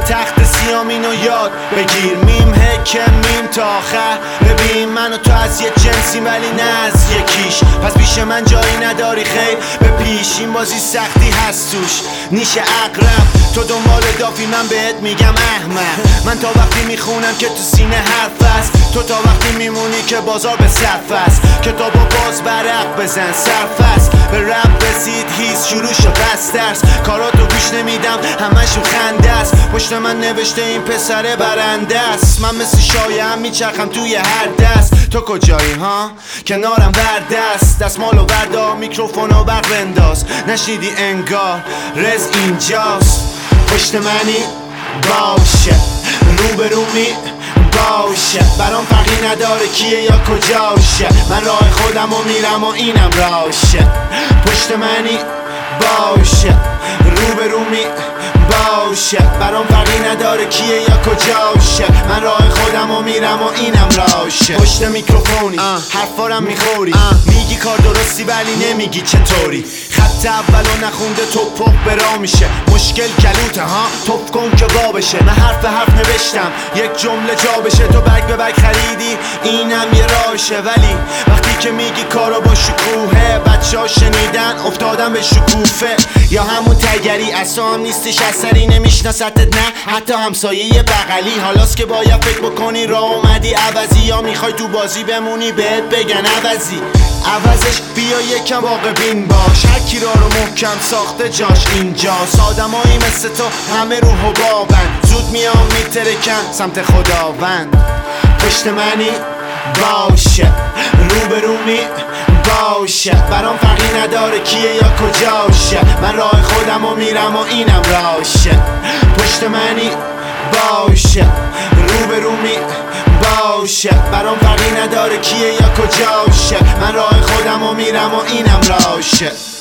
تخت سیامینو یاد بگیر، میم حکم میم تا آخر. ببین من و تو از یه جنسی ولی نه از یکیش، پس پیش من جایی نداری خیر به پیش. این بازی سختی هست توش نیشه اقرب، تو دنبال دافی من بهت میگم احمق. من تا وقتی میخونم که تو سینه حرف است، تو تا وقتی میمونی که بازار به صرف است. کتابو باز برق بزن صرف است، به رب رسید هیچ شروع شد بس درس. کاراتو گوش نمیدم همشون خنده است، پشت من نوشته این پسر برنده است. من مثل شایعم میچرخم توی هر دست، تو کجایی ها؟ کنارم وردست، دستمالو بردار میکروفونو برق بنداز. نشنیدی انگار رز اینجاست، پشت منی باشه روبرومی باشه، برام فرقی نداره کیه یا کجاشه. من راه خودمو میرم و اینم راشه، پشت منی باشه روبرومی باشه، برام فرقی نداره کیه یا کجاشه. من راه خودمو میرم و اینم راشه. پشت میکروفونی حرفارم میخوری، میگی کار درستی ولی نمیگی چطوری. خط اولو نخونده توپق برا میشه، مشکل کلوته ها توپ کن که وا بشه. من حرف به حرف نوشتم یک جمله جا بشه، تو بگ به بگ خریدی اینم یه راشه. ولی وقتی که میگی کارو با شکوهه، بچه ها شنیدن افتادن به شکوفه. یا همون تگری اصلا هم نیستش اثری، نمیشناستت نه حتی همسایه بغلی. حالاست که باید فکر بکنی راه اومدی عوضی، یا میخوای تو بازی بمونی بهت بگن عوضی. عوضش بیا یکم واقع بین باش، هر کی را رو محکم ساخته جاش اینجاست. آدمایی مثل تو همه رو حبابن، زود میام میترکن سمت خداوند. پشت منی باشه روبرومی باشه، برام فرقی نداره کیه یا کجاشه. من راه خودمو میرم و اینم راشه، پشت منی باشه روبرومی باشه، برام فرقی نداره کیه یا کجاشه. من راه خودمو میرم و اینم راشه.